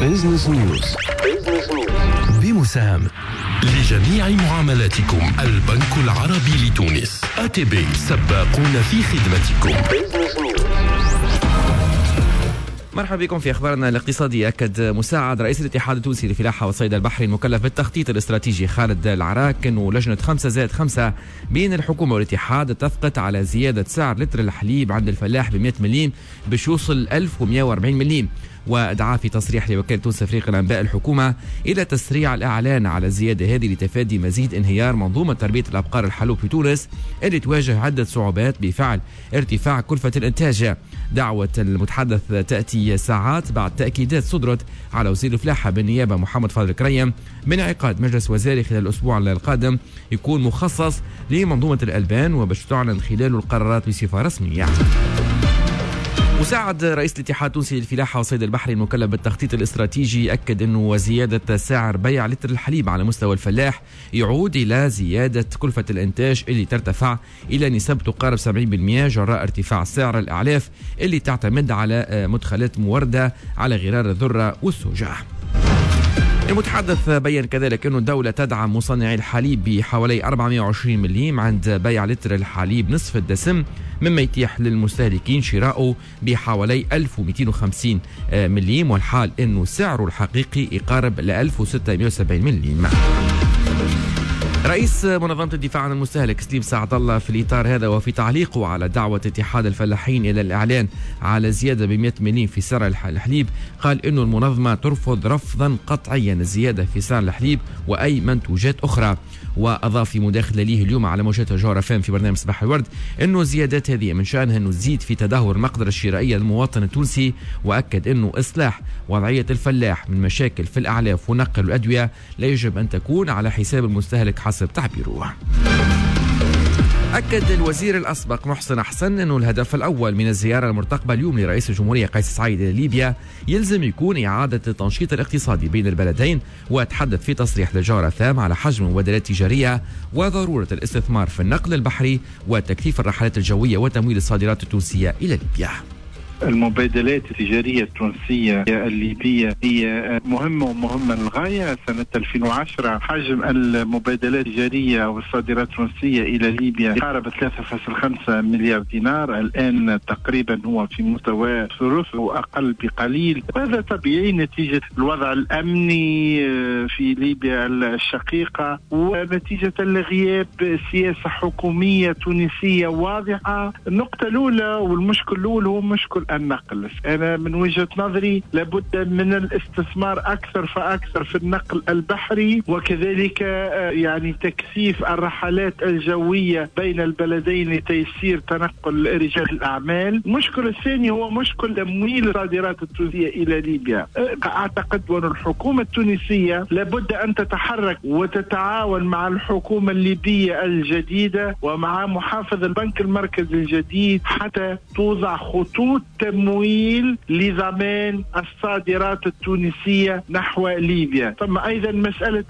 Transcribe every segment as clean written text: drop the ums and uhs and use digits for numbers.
بيزنس نيوز بمساهمة لجميع معاملاتكم البنك العربي لتونس. ATB سباقون في خدمتكم. مرحبا بكم في أخبارنا الاقتصادية. أكد مساعد رئيس الاتحاد التونسي للفلاحة والصيد البحري المكلف بالتخطيط الاستراتيجي خالد العراك أنه لجنة 5+5 بين الحكومة والاتحاد اتفقت على زيادة سعر لتر الحليب عند الفلاح ب100 مليم باش يوصل 1140 مليم. ودعا في تصريح لوكالة تونس أفريقيا الأنباء الحكومة إلى تسريع الإعلان على الزيادة هذه لتفادي مزيد انهيار منظومة تربية الأبقار الحلوب في تونس اللي تواجه عدة صعوبات بفعل ارتفاع كلفة الإنتاج. دعوة المتحدث تأتي ساعات بعد تأكيدات صدرت على وزير الفلاحة بالنيابة محمد فاضل كريم من انعقاد مجلس وزاري خلال الأسبوع القادم يكون مخصص لمنظومة الألبان وباش تعلن خلاله القرارات بصفة رسمية. مساعد رئيس الاتحاد التونسي للفلاحة والصيد البحري المكلف بالتخطيط الاستراتيجي أكد أنه زيادة سعر بيع لتر الحليب على مستوى الفلاح يعود إلى زيادة كلفة الإنتاج اللي ترتفع إلى نسب تقارب 70% جراء ارتفاع سعر الأعلاف اللي تعتمد على مدخلات موردة على غرار الذرة والسوجة. المتحدث بيّن كذلك أن الدولة تدعم مصنعي الحليب بحوالي 420 مليم عند بيع لتر الحليب نصف الدسم، مما يتيح للمستهلكين شراؤه بحوالي 1250 مليم، والحال أنه سعره الحقيقي يقارب ل 1670 مليم. رئيس منظمة الدفاع عن المستهلك سليم سعد الله في الإطار هذا وفي تعليقه على دعوة اتحاد الفلاحين إلى الإعلان على زيادة ب100 مليم في سعر الحليب قال إنه المنظمة ترفض رفضا قطعيا الزيادة في سعر الحليب وأي منتوجات أخرى. وأضاف في مداخلة ليه اليوم على موجات جوهر FM في برنامج صباح الورد إنه الزيادات هذه من شأنها إنه تزيد في تدهور المقدرة الشرائية للمواطن التونسي، وأكد إنه إصلاح وضعية الفلاح من مشاكل في الأعلاف ونقل الأدوية لا يجب أن تكون على حساب المستهلك حسب تعبيره. أكد الوزير الأسبق محسن أحسن أنه الهدف الأول من الزيارة المرتقبة اليوم لرئيس الجمهورية قيس سعيد إلى ليبيا يلزم يكون إعادة التنشيط الاقتصادي بين البلدين، وتحدث في تصريح لجوهر FM على حجم المبادلات التجارية وضرورة الاستثمار في النقل البحري وتكثيف الرحلات الجوية وتمويل الصادرات التونسية إلى ليبيا. المبادلات التجارية التونسية الليبية هي مهمة للغاية. سنة 2010 حجم المبادلات التجارية والصادرات التونسية إلى ليبيا قارب 3.5 مليار دينار، الآن تقريبا هو في مستوى ثلث وأقل بقليل، وهذا طبيعي نتيجة الوضع الأمني في ليبيا الشقيقة ونتيجة لغياب سياسة حكومية تونسية واضحة. النقطة الأولى والمشكل الأول هو مشكل النقل. أنا من وجهة نظري لابد من الاستثمار أكثر فأكثر في النقل البحري، وكذلك يعني تكثيف الرحلات الجوية بين البلدين لتيسير تنقل رجال الأعمال. المشكل الثاني هو مشكل تمويل الصادرات التونسية إلى ليبيا. أعتقد أن الحكومة التونسية لابد أن تتحرك وتتعاون مع الحكومة الليبية الجديدة ومع محافظ البنك المركزي الجديد حتى توضع خطوط تمويل لضمان الصادرات التونسية نحو ليبيا. ثم أيضا مسألة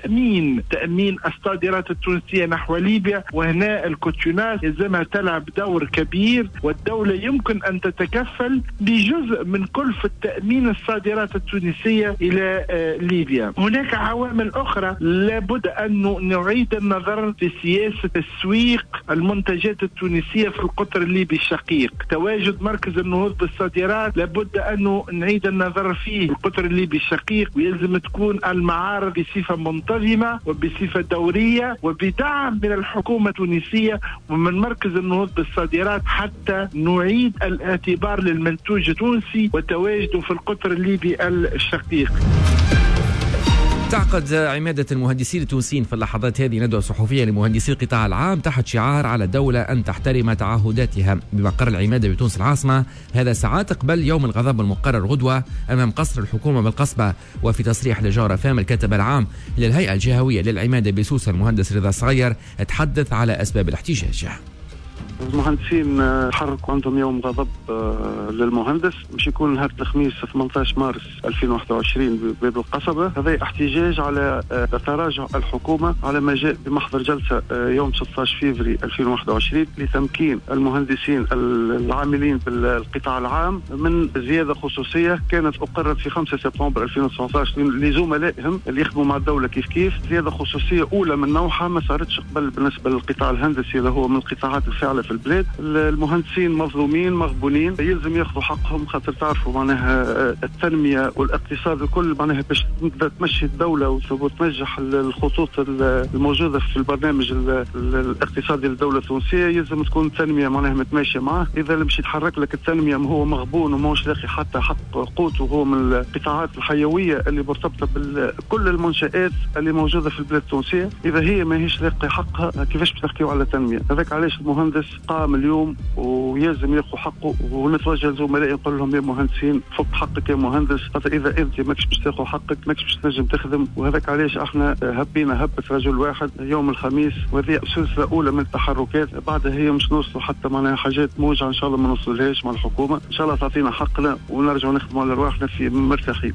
تأمين الصادرات التونسية نحو ليبيا، وهنا الكوتشونات يلزمها تلعب دور كبير، والدولة يمكن أن تتكفل بجزء من كلفة تأمين الصادرات التونسية إلى ليبيا. هناك عوامل أخرى لابد أن نعيد النظر في سياسة تسويق المنتجات التونسية في القطر الليبي الشقيق. تواجد مركز النهوض بالصادرات لابد أن نعيد النظر فيه القطر الليبي الشقيق، ويلزم تكون المعارض بصفة منتظمة وبصفة دورية وبدعم من الحكومة التونسية ومن مركز النهوض بالصادرات حتى نعيد الاعتبار للمنتوج التونسي وتواجده في القطر الليبي الشقيق. تعقد عمادة المهندسين التونسيين في اللحظات هذه ندوة صحفية لمهندسي القطاع العام تحت شعار على الدولة أن تحترم تعهداتها بمقر العمادة بتونس العاصمة، هذا ساعات قبل يوم الغضب المقرر غدوة أمام قصر الحكومة بالقصبة. وفي تصريح لجوهر FM الكاتب العام للهيئة الجهوية للعمادة بسوس المهندس رضا صغير تحدث على أسباب الاحتجاج. المهندسين حركوا عندهم يوم غضب للمهندس باش يكون نهار الخميس 18 مارس 2021 بباب القصبة. هذا احتجاج على تراجع الحكومة على ما جاء بمحضر جلسة يوم 16 فبراير 2021 لتمكين المهندسين العاملين بالقطاع العام من زيادة خصوصية كانت أقرت في 5 سبتمبر 2019 لزملائهم اللي يخدموا مع الدولة كيف زيادة خصوصية أولى من نوعها ما صارتش قبل بالنسبة للقطاع الهندسي اللي هو من القطاعات الفاعلة في البلاد. المهندسين مظلومين مغبونين، يلزم ياخذوا حقهم، خاطر تعرفوا معناها التنمية والاقتصاد الكل معناها باش تمشي الدولة وتنجح الخطوط الموجودة في البرنامج الاقتصادي للدولة التونسية يلزم تكون التنمية معناها متماشية معه. إذا مش يتحرك لك التنمية هو مغبون وماهوش لاقي حتى حق قوته، وهو من القطاعات الحيوية اللي مرتبطة بكل المنشآت اللي موجودة في البلاد التونسية، إذا هي ماهيش لاقي حقها كيفاش بتحكيوا على التنمية؟ هذاك علاش المهندس قام اليوم ويلزم ياخذ حقه. ونتوجه لزملائي نقول لهم يا مهندسين فك حقك يا مهندس، خاطر إذا أنت ماكش باش تاخذ حقك ماكش باش تنجم تخدم. وهذاك علاش احنا هبينا هبة رجل واحد يوم الخميس، وهذه سلسلة أولى من التحركات. بعدها هي مش نوصلوا حتى معناها حاجات موجعة، إن شاء الله ما نوصلهاش مع الحكومة، إن شاء الله تعطينا حقنا ونرجع نخدموا على رواحنا في مرتاحين.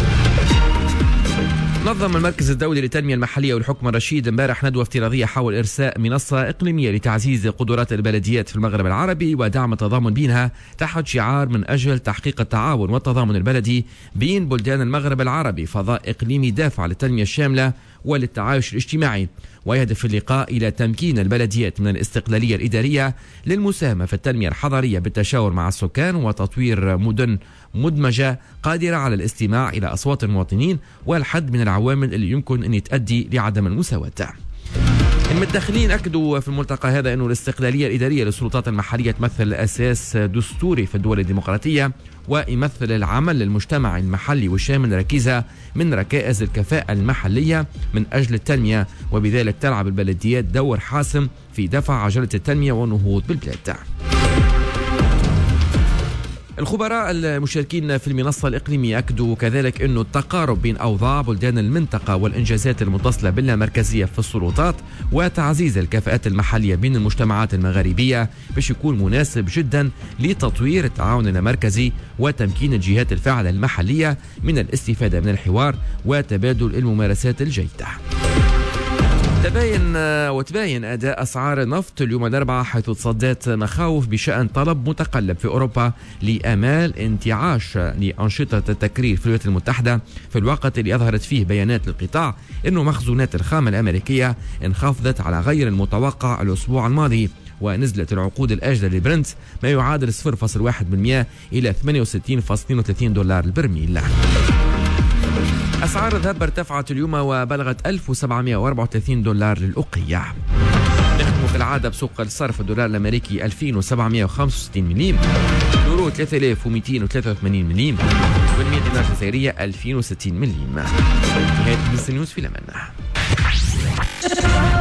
نظم المركز الدولي للتنمية المحلية والحكم الرشيد امبارح ندوة افتراضية حول إرساء منصة إقليمية لتعزيز قدرات البلديات في المغرب العربي ودعم التضامن بينها تحت شعار من أجل تحقيق التعاون والتضامن البلدي بين بلدان المغرب العربي، فضاء إقليمي دافع للتنمية الشاملة وللتعايش الاجتماعي. ويهدف اللقاء إلى تمكين البلديات من الاستقلالية الإدارية للمساهمة في التنمية الحضرية بالتشاور مع السكان وتطوير مدن مدمجة قادرة على الاستماع إلى أصوات المواطنين والحد من العوامل اللي يمكن أن تؤدي لعدم المساواة. المتدخلين أكدوا في الملتقى هذا أن الاستقلالية الإدارية للسلطات المحلية تمثل أساس دستوري في الدول الديمقراطية، ويمثل العمل للمجتمع المحلي والشامل ركيزة من ركائز الكفاءة المحلية من أجل التنمية، وبذلك تلعب البلديات دور حاسم في دفع عجلة التنمية والنهوض بالبلاد. الخبراء المشاركين في المنصة الإقليمية أكدوا كذلك أن التقارب بين أوضاع بلدان المنطقة والإنجازات المتصلة باللامركزية في السلطات وتعزيز الكفاءات المحلية بين المجتمعات المغاربية باش يكون مناسب جدا لتطوير التعاون اللامركزي وتمكين الجهات الفاعلة المحلية من الاستفادة من الحوار وتبادل الممارسات الجيدة. تباين أداء أسعار النفط اليوم الأربعاء، حيث تصدت مخاوف بشأن طلب متقلب في أوروبا لآمال انتعاش لأنشطة التكرير في الولايات المتحدة، في الوقت اللي أظهرت فيه بيانات للقطاع أن مخزونات الخام الأمريكية انخفضت على غير المتوقع الأسبوع الماضي، ونزلت العقود الآجلة لبرنت ما يعادل 0.1% إلى $68.32 البرميل. أسعار الذهب ارتفعت اليوم وبلغت $1734 للأوقية. نختم كالعادة بسوق الصرف. الدولار الأمريكي 2765 مليم، يورو 3283 مليم، والمية دينار جزائرية 2060 مليم. نهاية بزنس نيوز في الأمان.